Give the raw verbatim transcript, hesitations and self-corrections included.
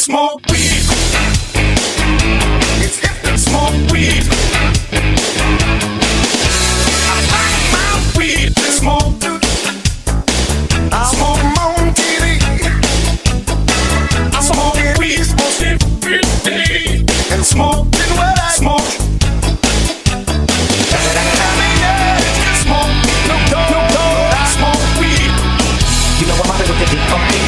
smoke weed. It's hip to smoke weed. I like my weed to smoke. I smoke my own T V. I smoke weed, smoke every day. And smoking what I smoke. Smoke, no, no, no, I smoke weed. You know I'm out with the deep funky.